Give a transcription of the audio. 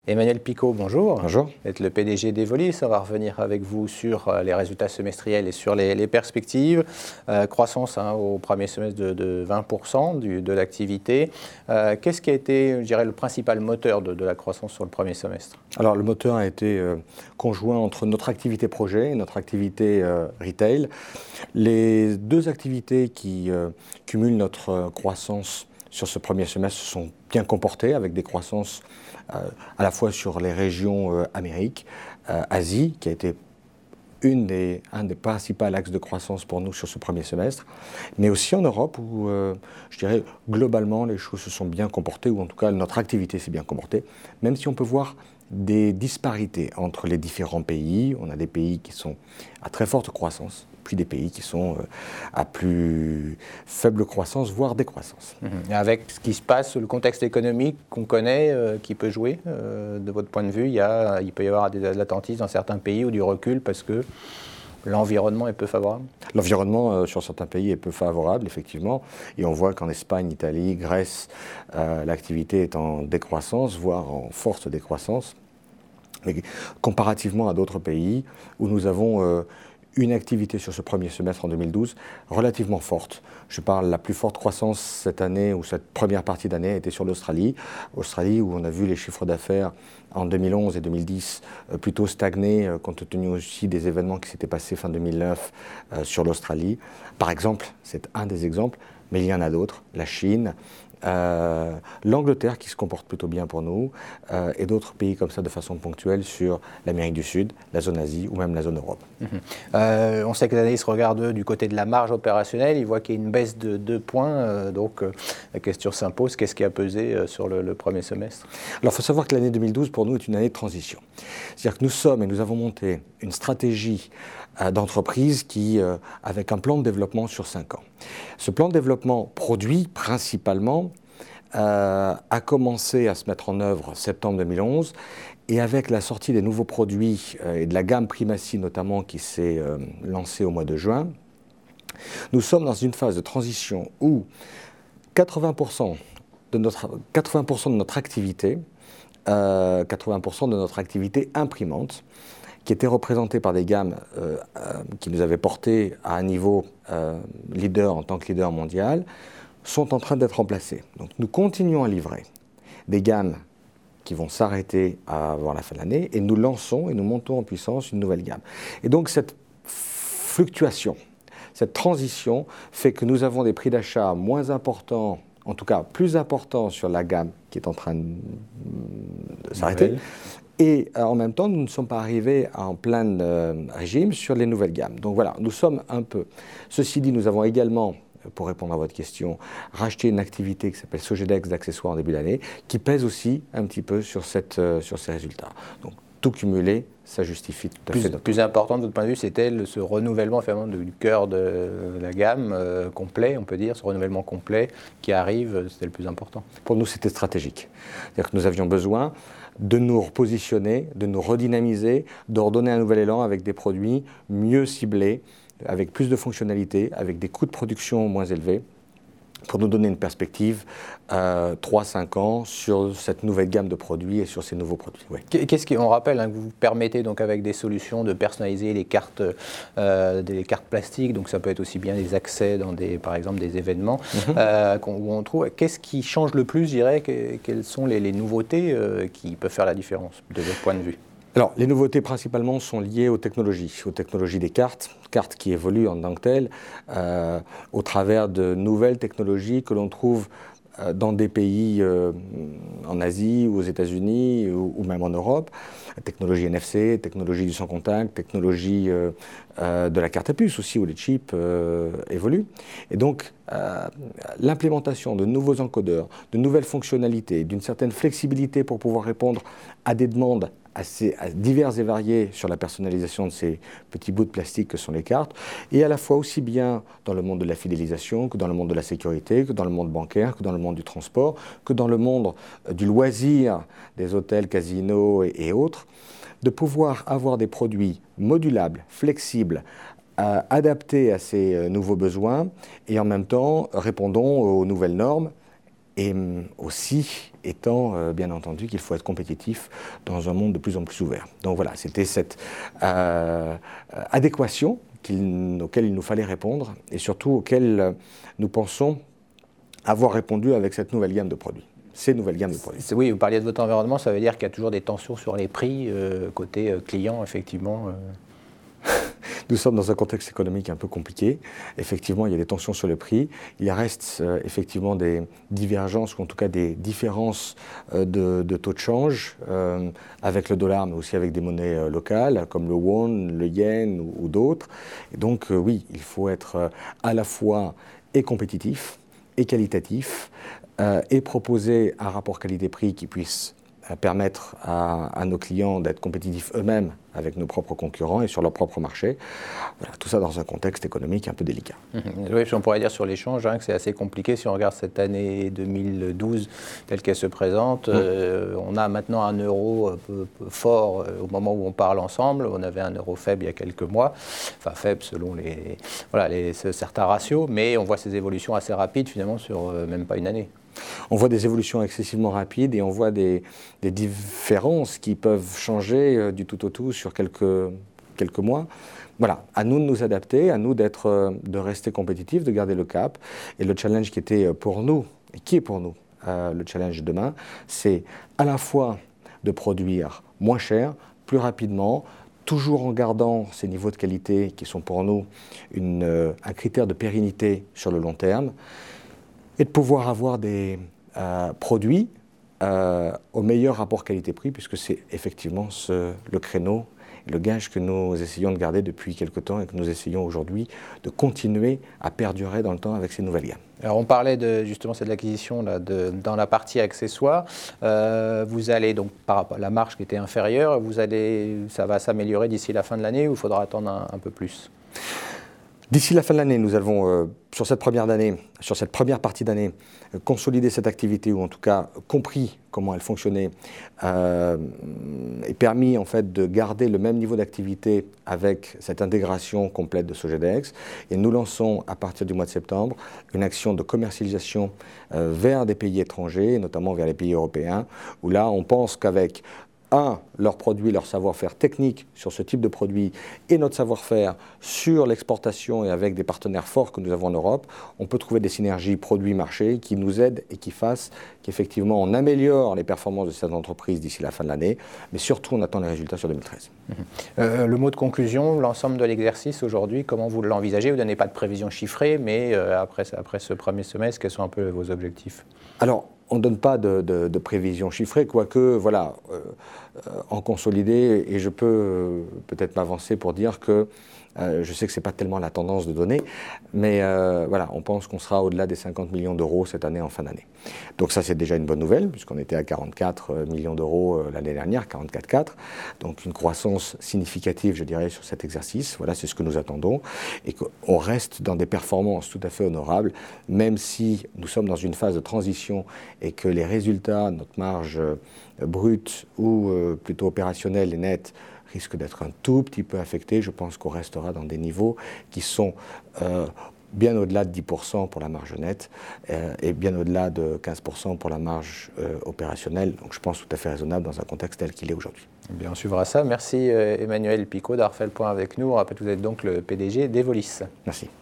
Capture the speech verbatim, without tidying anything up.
Emmanuel Picot, bonjour. Bonjour. Vous êtes le P D G d'Evolis. On va revenir avec vous sur les résultats semestriels et sur les, les perspectives. Euh, croissance hein, au premier semestre de, de vingt pour cent du, de l'activité. Euh, Qu'est-ce qui a été, je dirais, le principal moteur de, de la croissance sur le premier semestre? Alors, le moteur a été euh, conjoint entre notre activité projet et notre activité euh, retail. Les deux activités qui euh, cumulent notre euh, croissance sur ce premier semestre se sont bien comportées avec des croissances euh, à la fois sur les régions euh, Amérique, euh, Asie, qui a été une des, un des principaux axes de croissance pour nous sur ce premier semestre, mais aussi en Europe où, euh, je dirais, globalement, les choses se sont bien comportées, ou en tout cas, notre activité s'est bien comportée, même si on peut voir des disparités entre les différents pays. On a des pays qui sont à très forte croissance, puis des pays qui sont euh, à plus faible croissance, voire décroissance. Mmh. Avec ce qui se passe, le contexte économique qu'on connaît, euh, qui peut jouer, euh, de votre point de vue, il, y a, il peut y avoir de l'attentisme dans certains pays ou du recul parce que l'environnement est peu favorable? L'environnement euh, sur certains pays est peu favorable, effectivement. Et on voit qu'en Espagne, Italie, Grèce, euh, l'activité est en décroissance, voire en forte décroissance. Mais comparativement à d'autres pays où nous avons euh, une activité sur ce premier semestre en deux mille douze relativement forte. Je parle, la plus forte croissance cette année, ou cette première partie d'année, a été sur l'Australie. Australie, où on a vu les chiffres d'affaires en deux mille onze et deux mille dix euh, plutôt stagner, euh, compte tenu aussi des événements qui s'étaient passés fin deux mille neuf euh, sur l'Australie. Par exemple, c'est un des exemples, mais il y en a d'autres. La Chine, Euh, l'Angleterre qui se comporte plutôt bien pour nous, euh, et d'autres pays comme ça de façon ponctuelle sur l'Amérique du Sud, la zone Asie ou même la zone Europe. Mmh. Euh, on sait que les analystes regardent du côté de la marge opérationnelle, ils voient qu'il y a une baisse de deux points, euh, donc euh, la question s'impose, qu'est-ce qui a pesé euh, sur le, le premier semestre? Alors il faut savoir que l'année deux mille douze pour nous est une année de transition. C'est-à-dire que nous sommes et nous avons monté une stratégie euh, d'entreprise qui, euh, avec un plan de développement sur cinq ans. Ce plan de développement produit principalement Euh, a commencé à se mettre en œuvre en septembre deux mille onze, et avec la sortie des nouveaux produits euh, et de la gamme Primacy notamment qui s'est euh, lancée au mois de juin, nous sommes dans une phase de transition où quatre-vingts pour cent de notre, quatre-vingts pour cent de notre activité, euh, quatre-vingts pour cent de notre activité imprimante, qui était représentée par des gammes euh, euh, qui nous avaient portés à un niveau euh, leader en tant que leader mondial, sont en train d'être remplacés. Donc nous continuons à livrer des gammes qui vont s'arrêter avant la fin de l'année, et nous lançons et nous montons en puissance une nouvelle gamme. Et donc cette fluctuation, cette transition fait que nous avons des prix d'achat moins importants, en tout cas plus importants sur la gamme qui est en train de s'arrêter. Et euh, en même temps, nous ne sommes pas arrivés en plein euh, régime sur les nouvelles gammes. Donc voilà, nous sommes un peu. Ceci dit, nous avons également, pour répondre à votre question, racheter une activité qui s'appelle Sogedex d'accessoires en début d'année, qui pèse aussi un petit peu sur, cette, euh, sur ces résultats. Donc tout cumulé, ça justifie tout à plus, fait notre... Plus important de votre point de vue, c'était le, ce renouvellement finalement, du cœur de la gamme euh, complet, on peut dire, ce renouvellement complet qui arrive, c'était le plus important. Pour nous, c'était stratégique. C'est-à-dire que nous avions besoin de nous repositionner, de nous redynamiser, de redonner un nouvel élan avec des produits mieux ciblés, avec plus de fonctionnalités, avec des coûts de production moins élevés, pour nous donner une perspective euh, trois à cinq ans sur cette nouvelle gamme de produits et sur ces nouveaux produits. Oui. Qu'est-ce qu'on rappelle hein, que vous permettez donc avec des solutions de personnaliser les cartes, euh, des cartes plastiques, donc ça peut être aussi bien des accès dans des, par exemple des événements mm-hmm. euh, qu'on, où on trouve. Qu'est-ce qui change le plus, je dirais, que, quelles sont les, les nouveautés euh, qui peuvent faire la différence de votre point de vue? Alors, les nouveautés principalement sont liées aux technologies, aux technologies des cartes, cartes qui évoluent en tant que telles, euh, au travers de nouvelles technologies que l'on trouve euh, dans des pays euh, en Asie, ou aux États-Unis, ou, ou même en Europe. La technologie N F C, technologie du sans contact, technologie euh, euh, de la carte à puce aussi, où les chips euh, évoluent. Et donc, euh, l'implémentation de nouveaux encodeurs, de nouvelles fonctionnalités, d'une certaine flexibilité pour pouvoir répondre à des demandes assez divers et variés sur la personnalisation de ces petits bouts de plastique que sont les cartes, et à la fois aussi bien dans le monde de la fidélisation, que dans le monde de la sécurité, que dans le monde bancaire, que dans le monde du transport, que dans le monde du loisir, des hôtels, casinos et, et autres, de pouvoir avoir des produits modulables, flexibles, euh, adaptés à ces euh, nouveaux besoins, et en même temps répondons aux nouvelles normes et aussi étant euh, bien entendu qu'il faut être compétitif dans un monde de plus en plus ouvert. Donc voilà, c'était cette euh, adéquation qu'il, auquel il nous fallait répondre et surtout auquel euh, nous pensons avoir répondu avec cette nouvelle gamme de produits. Ces nouvelles gammes de produits. Oui, vous parliez de votre environnement, ça veut dire qu'il y a toujours des tensions sur les prix, euh, côté euh, client, effectivement. Euh... Nous sommes dans un contexte économique un peu compliqué. Effectivement, il y a des tensions sur le prix. Il reste euh, effectivement des divergences, ou en tout cas des différences euh, de, de taux de change euh, avec le dollar, mais aussi avec des monnaies euh, locales, comme le won, le yen ou, ou d'autres. Et donc, euh, oui, il faut être euh, à la fois et compétitif et qualitatif, euh, et proposer un rapport qualité-prix qui puisse euh, permettre à, à nos clients d'être compétitifs eux-mêmes avec nos propres concurrents et sur leur propre marché. Voilà, tout ça dans un contexte économique un peu délicat. Mmh. Oui, on pourrait dire sur l'échange hein, que c'est assez compliqué si on regarde cette année deux mille douze telle qu'elle se présente. Mmh. Euh, on a maintenant un euro un peu, peu fort euh, au moment où on parle ensemble. On avait un euro faible il y a quelques mois, enfin faible selon les, voilà, les, certains ratios, mais on voit ces évolutions assez rapides finalement sur euh, même pas une année. On voit des évolutions excessivement rapides et on voit des, des différences qui peuvent changer euh, du tout au tout sur quelques, quelques mois. Voilà, à nous de nous adapter, à nous d'être, euh, de rester compétitifs, de garder le cap. Et le challenge qui était pour nous, et qui est pour nous euh, le challenge demain, c'est à la fois de produire moins cher, plus rapidement, toujours en gardant ces niveaux de qualité qui sont pour nous une, euh, un critère de pérennité sur le long terme, et de pouvoir avoir des euh, produits euh, au meilleur rapport qualité-prix, puisque c'est effectivement ce, le créneau, le gage que nous essayons de garder depuis quelque temps et que nous essayons aujourd'hui de continuer à perdurer dans le temps avec ces nouvelles gammes. Alors on parlait de, justement c'est de l'acquisition là, de, dans la partie accessoires. Euh, vous allez donc par rapport à la marge qui était inférieure, vous allez, ça va s'améliorer d'ici la fin de l'année ou il faudra attendre un, un peu plus? D'ici la fin de l'année, nous avons, euh, sur cette première d'année, sur cette première partie d'année, euh, consolidé cette activité, ou en tout cas compris comment elle fonctionnait, euh, et permis en fait de garder le même niveau d'activité avec cette intégration complète de Sogedx. Et nous lançons à partir du mois de septembre une action de commercialisation euh, vers des pays étrangers, notamment vers les pays européens, où là on pense qu'avec un, leurs produits, leur savoir-faire technique sur ce type de produit et notre savoir-faire sur l'exportation et avec des partenaires forts que nous avons en Europe, on peut trouver des synergies produits-marché qui nous aident et qui fassent qu'effectivement on améliore les performances de cette entreprise d'ici la fin de l'année, mais surtout on attend les résultats sur deux mille treize. Mmh. Euh, le mot de conclusion, l'ensemble de l'exercice aujourd'hui, comment vous l'envisagez? Vous ne donnez pas de prévision chiffrée, mais euh, après, après ce premier semestre, quels sont un peu vos objectifs? Alors, on ne donne pas de, de, de prévisions chiffrées, quoique, voilà, euh, euh, en consolidé, et je peux euh, peut-être m'avancer pour dire que euh, je sais que ce n'est pas tellement la tendance de donner, mais euh, voilà, on pense qu'on sera au-delà des cinquante millions d'euros cette année en fin d'année. Donc ça, c'est déjà une bonne nouvelle, puisqu'on était à quarante-quatre millions d'euros euh, l'année dernière, quarante-quatre virgule quatre, donc une croissance significative, je dirais, sur cet exercice. Voilà, c'est ce que nous attendons, et qu'on reste dans des performances tout à fait honorables, même si nous sommes dans une phase de transition et que les résultats, notre marge euh, brute ou euh, plutôt opérationnelle et nette, risquent d'être un tout petit peu affectés. Je pense qu'on restera dans des niveaux qui sont euh, bien au-delà de dix pour cent pour la marge nette euh, et bien au-delà de quinze pour cent pour la marge euh, opérationnelle. Donc je pense tout à fait raisonnable dans un contexte tel qu'il est aujourd'hui. Bien, on suivra ça. Merci euh, Emmanuel Picot d'avoir fait le point avec nous. On rappelle que vous êtes donc le P D G d'Evolis. Merci.